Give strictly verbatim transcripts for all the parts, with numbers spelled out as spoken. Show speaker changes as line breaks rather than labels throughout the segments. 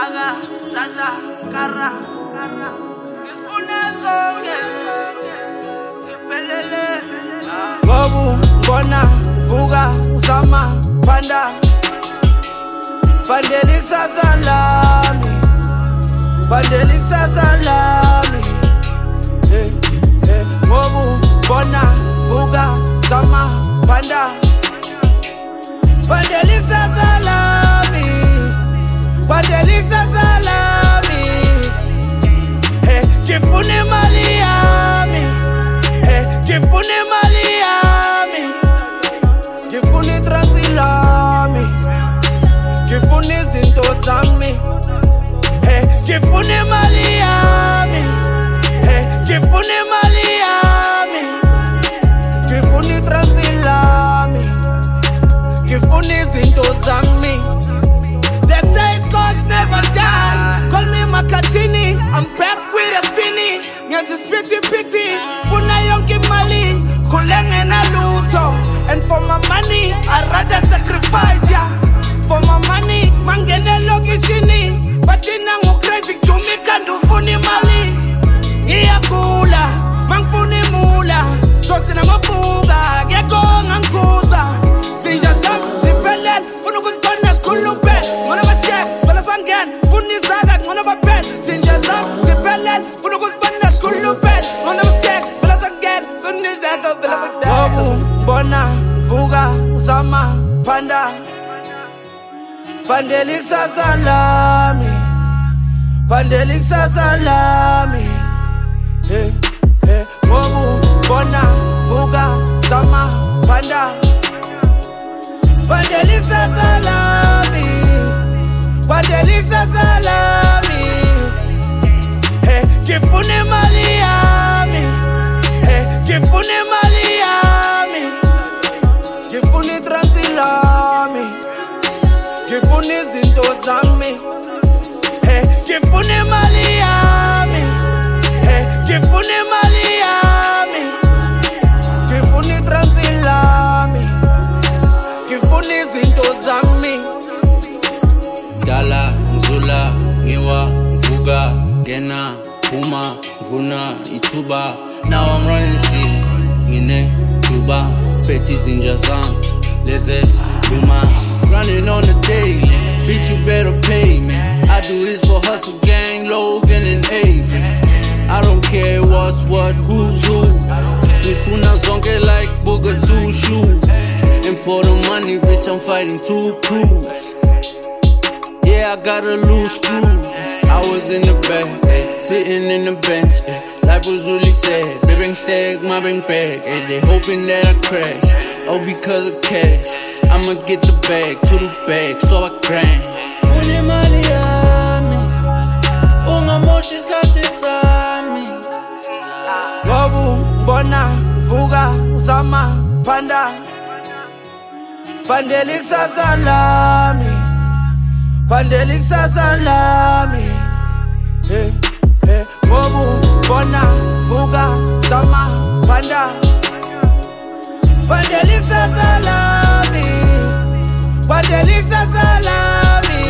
Zaga, Zaza, Kara, Kara. Isfune zonke, siphelele. Ngobu, bona, vuka, zama, panda. Pandelik sasalami, pandelik sasalami. Hey, hey. Ngobu, bona, vuka, zama, panda. Pandelik sasalami, pandelik sasalami. Hey, kifune mali yami, hey, kifune mali yami, kifune transilami, kifune zinto zami. Hey, kifune mali yami, hey, kifune mali yami, kifune transilami, kifune zinto zami. They say scars never die. Call me Makatini, I'm back with a spinny. Ngenzi pity pity, funa yonke mali, kulenge na luto. And for my money, I'd rather sacrifice, yeah. For my money, mangene lokishini. But inangu crazy to me kandu funi mali. Iyakula, mangfuni mula. Shoti na mabuga, geko ngankuza. Sinja jam, zipele, funu kuzbana skulupe. Ngona basye, swala sangen, funi zaga, ngona bapet. Sinja jam, zipele, funu kuzbana skulupe. Ngona basye, swala sangen, funi zaga, vela bapet. Ngobu, bona, vuka, zama, panda. Pandelik sasalami, pandelik sasalami. Hey, hey. Ngobu, bona, vuka, zama, panda. Pandelik sasalami, pandelik sasalami. Hey, kifune mali yami, hey, kifune mali yami, kifune transilami, kifune zinto zami. Hey, kifune mali yami, hey, kifune mali yami, kifune transilami, kifune zinto zami.
Dala, Nzula, Ngiwa, Mvuga, Gena, Puma, Vuna, Ituba. Now I'm running shit, Ngine, Juba, Petty Zinja Zang, Lezes, Yuma. Running on the daily, bitch you better pay me. I do this for Hustle Gang, Logan and Avery. I don't care what's what, who's who. This Funa zonke like Booger two shoes. And for the money, bitch, I'm fighting two crews. Yeah, I got a loose screw. I was in the back, ay, sitting in the bench. Ay, life was really sad. Baby, tag, my bank bag. Ay, they hoping that I crash. Oh, because of cash. I'ma get the bag, to the bag, so I grind. Fune mali yami, ungamoshi isikhathi sami.
Ngobu, bona, vuka, zama, panda. Pandelik sasalami, pandelik sasalami. Hey, hey. Ngobu, bona, vuka, zama, panda. Pandelik sasalami, pandelik sasalami.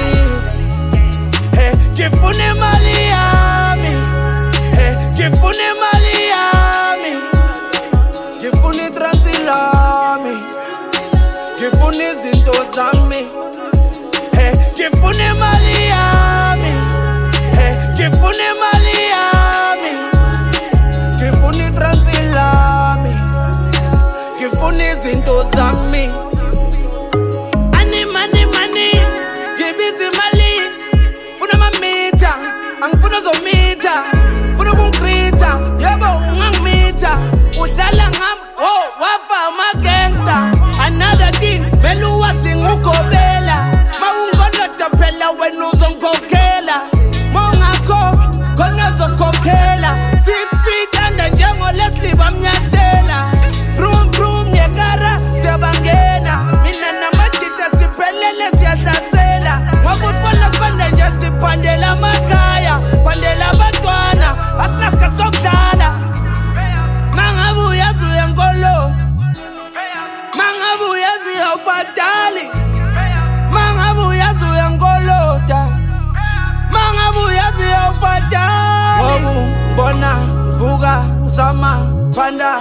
Hey, kifune mali yami, hey, kifune mali yami, kifune transilami, kifune zinto zami. Hey, kifune mali yami, hey, kifune mali yami, kifune transilami, kifune zinto zami. Ani mani mani, gibizi mali, funa mamita, angfuna zomita, funa kunkrita, yebo ungangmita, udlala ngam, oh wafa ama gangster. Another thing, melu wasingukobela, maungona tapela wenu zonkokela, mongako, kona zonkokela, six feet under njengo Leslie bamnyatela. Vroom vroom nyekara siyabangena, mina namachita siphelele siyahlasela. Wakusibona sibanda nje siphandela makaya, phandela abantwana asinaska sokudlala. Mangabe uyazi uyankolo, mangabe uyazi uyawubhadali, mangabe uyazi uyankolota, zama panda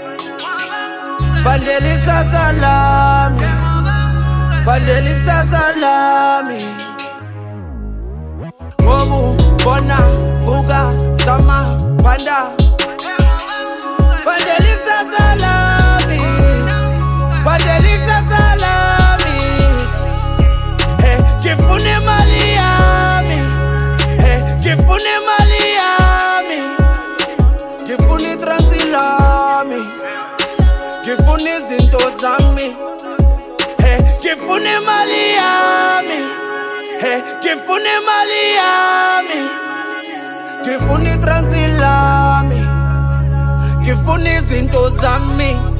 bandelisa salami bandelisa salami ngobu bona vuka zama panda bandelisa salami bandelisa salami hey ngifuna imali yami hey ngifuna imali yami ngifuna itransilami ngifuna izinto zami hey ngifuna imali yami hey ngifuna imali yami ngifuna itransilami ngifuna izinto zami